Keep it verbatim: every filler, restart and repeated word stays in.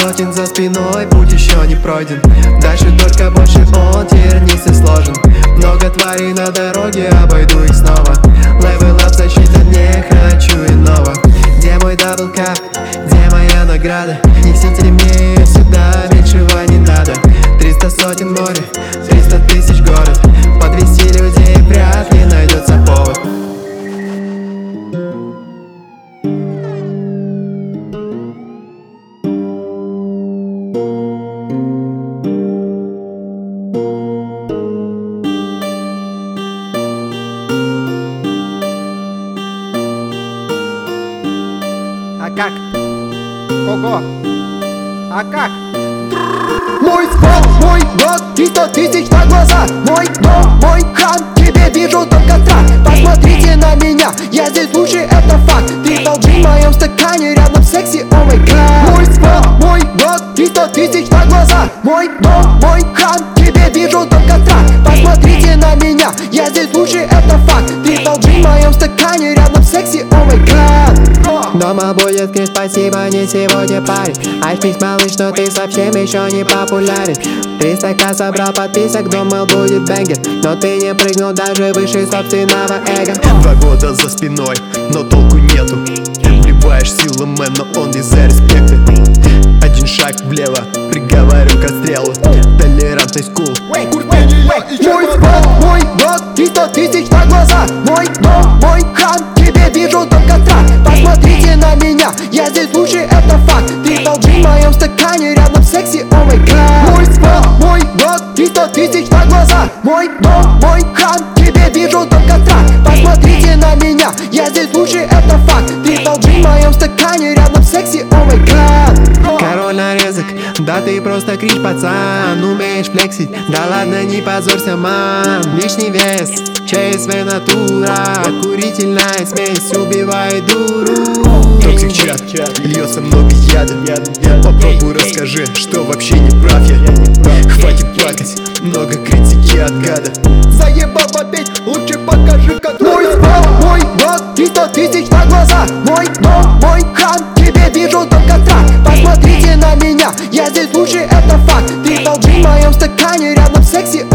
сотен за спиной, путь еще не пройден. Дальше только больше он, тернист и сложен. Много тварей на дороге, обойду их снова. Левел ап, защита, не хочу иного. Где мой даблкап, где моя награда? Несите мне сюда, меньшего не надо. Триста сотен море, триста тысяч город. Подвести людей вряд ли найдется повод. А как? Ого! А как? Мой спот, мой год, триста тысяч на глаза. Мой дом, мой хан, тебе вижу только страх. Посмотрите на меня, я здесь лучше, это факт. Трипл G в моем стакане, рядом секси, о май гад. Мой спот, мой год, триста тысяч на глаза. Мой дом, мой хан, тебе вижу только страх. Посмотрите на меня, я здесь лучше, это факт. Трипл G в моем стакане, рядом секси, о май гад. Дома будет крик, спасибо, не сегодня парень. Очнись, малыш, но ты совсем еще не популярен. Триста ка собрал подписок, думал будет бенгер. Но ты не прыгнул даже выше собственного эго. Два года за спиной, но толку нету. Вливаешь силу, мэн, но он из-за респекта. Один шаг влево, приговариваю к отстрелу. Толерантность кул. Мой спот, мой год, триста тысяч на глаза. Мой дом, мой хан, тебе вижу только страх. Посмотрите на меня, я здесь лучше, это факт. Трипл G в моем стакане, рядом секси, о май гад. Мой спот, мой год, триста тысяч на глаза. Мой дом, мой хан, тебе вижу только страх. Посмотрите на меня, я здесь лучше, это факт. Трипл G в моем стакане, рядом секси, о май гад. Король нарезок, да ты просто крич, пацан. Умеешь флексить, да ладно, не позорься, мам. Лишний вес, ЧСВ натура. Курительная смесь убивает дуру. Токсик чат, льется много яда. Попробуй расскажи, что вообще не прав я. Хватит плакать, много критики от гада. Заебал попеть, лучше покажи, как мой спот, мой год, триста тысяч на глаза. Мой дом, мой хан, тебе вижу только страх. Посмотрите на меня, я здесь лучше, это факт. Трипл G в моем стакане, рядом секси,